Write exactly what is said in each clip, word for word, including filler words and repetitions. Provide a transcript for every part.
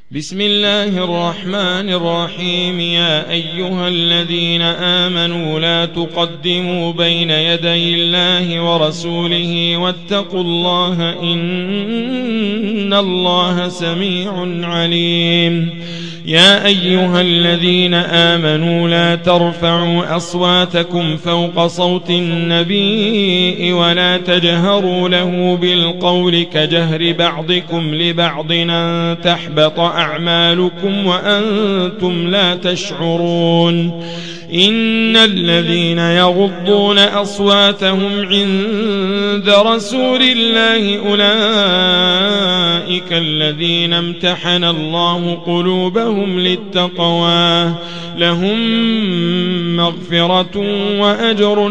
بسم الله الرحمن الرحيم. يا أيها الذين آمنوا لا تقدموا بين يدي الله ورسوله واتقوا الله إن الله سميع عليم. يا أيها الذين آمنوا لا ترفعوا أصواتكم فوق صوت النبي ولا تجهروا له بالقول كجهر بعضكم لبعض أن تحبط أعمالكم وأنتم لا تشعرون. إن الذين يغضون أصواتهم عند رسول الله أولئك الذين امتحن الله قلوبهم للتقوى لهم مغفرة وأجر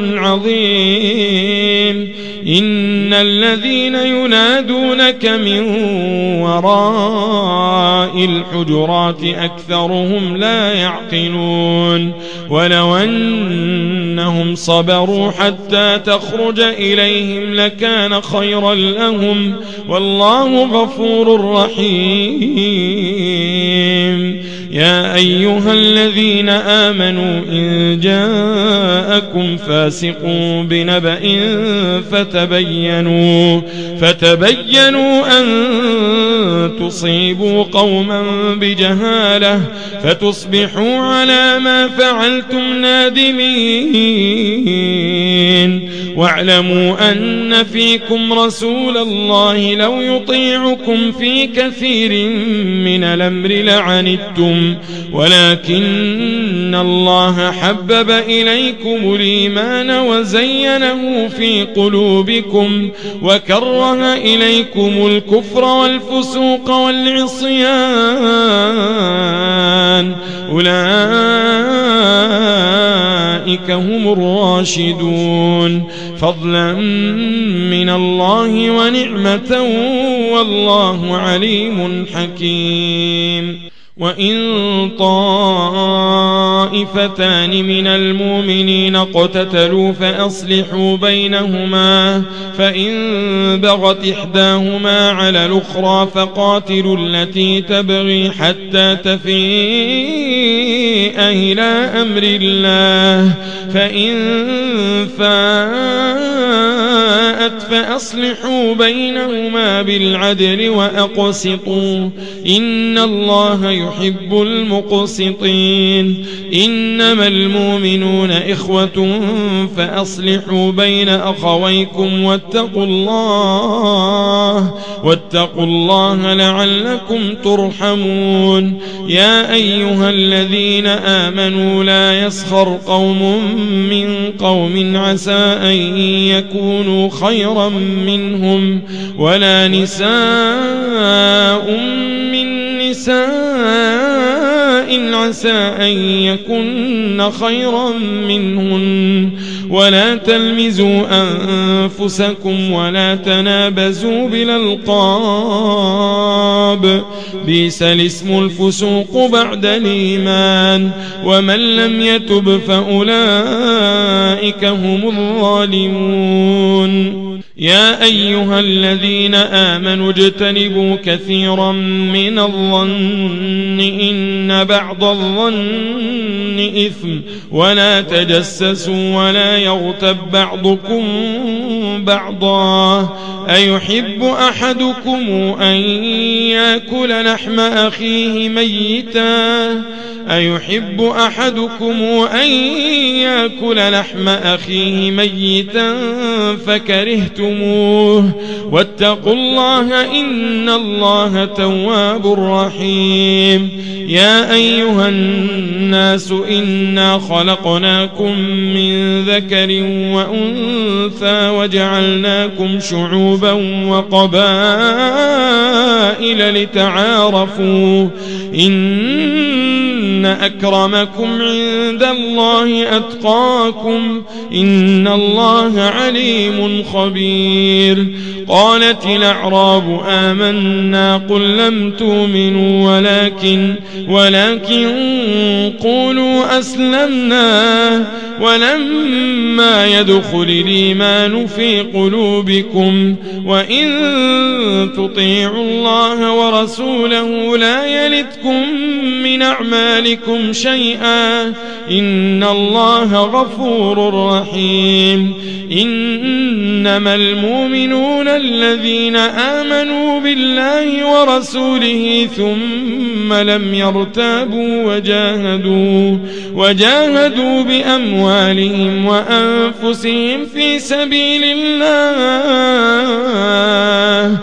عظيم. إن الذين ينادونك من وراء الحجرات أكثرهم لا يعقلون. ولو أنهم صبروا حتى تخرج إليهم لكان خيرا لهم والله غفور رحيم. يا أيها الذين آمنوا إن جاءكم فاسق بنبأ فتبينوا فتبينوا أن تصيبوا قوما بجهالة فتصبحوا على ما فعلتم نادمين. واعلموا أن فيكم رسول الله لو يطيعكم في كثير من الأمر لعنتم ولكن الله حبب إليكم الإيمان وزينه في قلوبكم وكره إليكم الكفر والفسوق والعصيان أولئك هم الراشدون فضلا من الله ونعمة والله عليم حكيم. وإن طائفتان من المؤمنين اقتتلوا فأصلحوا بينهما فإن بغت إحداهما على الأخرى فقاتلوا التي تبغي حتى تفيء إلى أمر الله فإن فاءت فأصلحوا بينهما بالعدل وأقسطوا إن الله يحب المقسطين. إنما المؤمنون إخوة فأصلحوا بين أخويكم واتقوا الله واتقوا الله لعلكم ترحمون. يا أيها الذين آمنوا لا يسخر قوم من قوم عسى أن يكونوا خيرا منهم ولا نساء من نساء عسى أن يكن خيرا منهن ولا تلمزوا أنفسكم ولا تنابزوا بالألقاب بئس الاسم الفسوق بعد الإيمان ومن لم يتب فأولئك هم الظالمون. يا أيها الذين آمنوا اجتنبوا كثيرا من الظن إن بعض الظن إثم ولا تجسسوا ولا يغتب بعضكم بعضا أيحب أحدكم أن يأكل لحم أخيه ميتا أيحب أحدكم أن يأكل لحم أخيه ميتا فكرهتموه واتقوا الله إن الله تواب رحيم. يا أيها الناس إنا خلقناكم من ذكر وأنثى وجعلناكم شعوبا وقبائل لتعارفوا إن أكرمكم عند الله أتقاكم إن الله عليم خبير. قالت الأعراب آمنا قل لم تؤمنوا ولكن ولكن قولوا أسلمنا ولما يدخل الإيمان في قلوبكم وإن تطيعوا الله ورسوله لا يلتكم من أعمالكم شيئا إن الله غفور رحيم. إنما المؤمنون الذين آمنوا بالله ورسوله ثم لم يرتابوا وجاهدوا وجاهدوا بأموالهم وأنفسهم في سبيل الله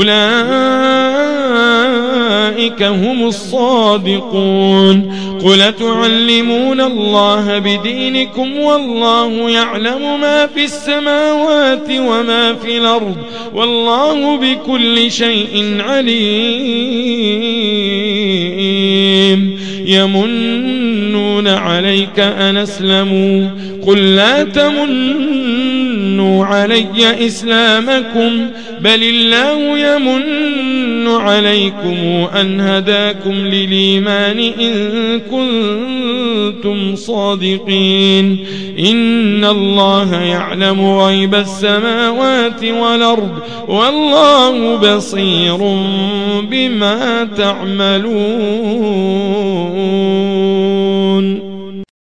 أولئك هم الصادقون. قل تعلمون الله بدينكم والله يعلم ما في السماوات وما في الأرض والله بكل شيء عليم. يمنون عليك أن أسلموا قل لا تمنوا علي إسلامكم بل الله يمن عليكم أن هداكم للإيمان إن كنتم صادقين. إن الله يعلم غيب السماوات والأرض والله بصير بما تعملون.